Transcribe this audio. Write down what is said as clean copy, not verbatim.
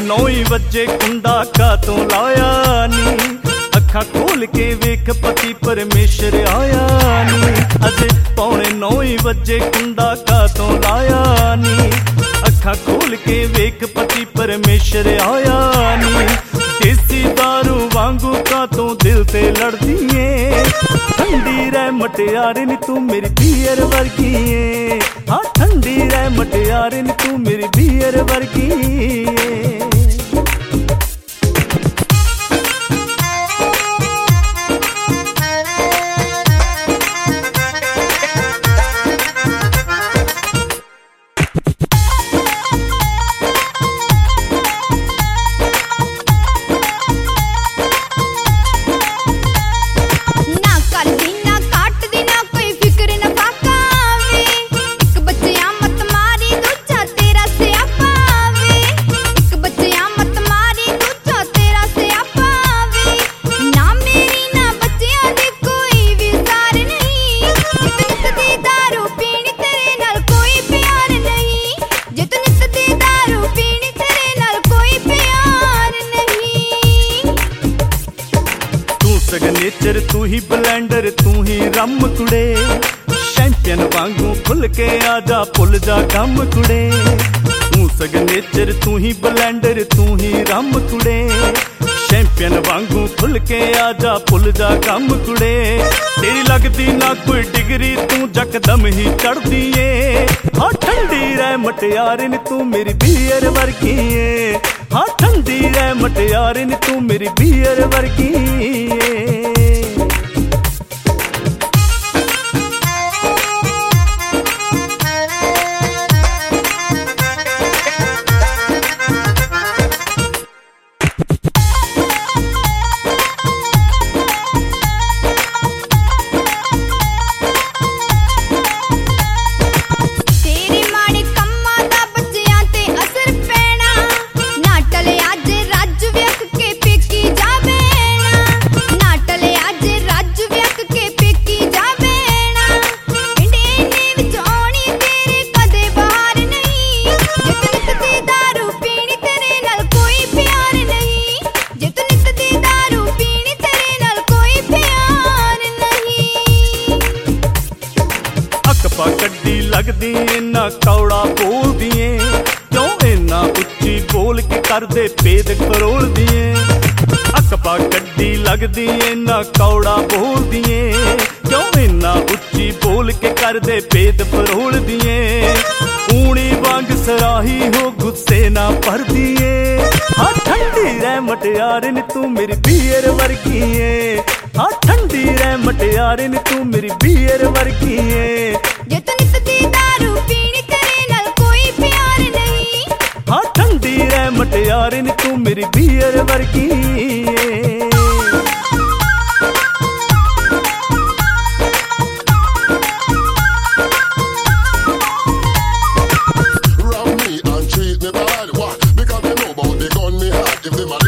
9 ही वजे कुंडा का तो लाया नी, अखा खोल के वेख पति परमेश्वर आया नी। अजे 9:45 ही वजे कुंडा का तो लाया नी, अखा खोल के वेख पति परमेश्वर आया नी। देसी दारू वांगू का तो दिल ते लड़दी है, ठंडी रह मटियारे नी तू मेरी बियर वर्गी है। हाँ ठंडी रह मटियारे नी तू मेरी बियर वर्गी है। सिग्नेचर तू ही ब्लेंडर तू ही रम कुड़े, चैंपियन वांगू खुल के आजा पुल जा गम कुड़े। तू सिग्नेचर तू ही ब्लेंडर तू ही रम कुड़े, चैंपियन वांगू खुल के आजा पुल जा गम कुड़े। तेरी लगदी ना कोई डिग्री तू जकदम ही चढ़दी है। हाँ ठंडी रह मटियारे नी तू मेरी बियर वर्गी है। हाँ ठंडी रह मटियारे नी तू मेरी बियर वर्गी है। गड्डी लगदी इन्ना कौड़ा बोल दिए, क्यों इन्ना उच्ची बोल के कर दे पेद करोल दिए। अकबा गड्डी लगदी इन्ना कौड़ा बोल दिए, क्यों इन्ना उच्ची बोल के कर दे पेद फरोल दिए। ऊणी वांग सराही हो गुस्से ना भर दिए। हाँ ठंडी रह मटियारे नी तू मेरी बियर वर्गी है। हाँ ठंडी रह मटियारे नी तू मेरी बियर वर्गी है। जे तू नित दी दारू पीनी तेरे नाल कोई प्यार नहीं। हाँ ठंडी रह मटियारे नी तू मेरी बियर वर्गी है। Rob me and treat me bad, what? Because they know about the gun me had. If them a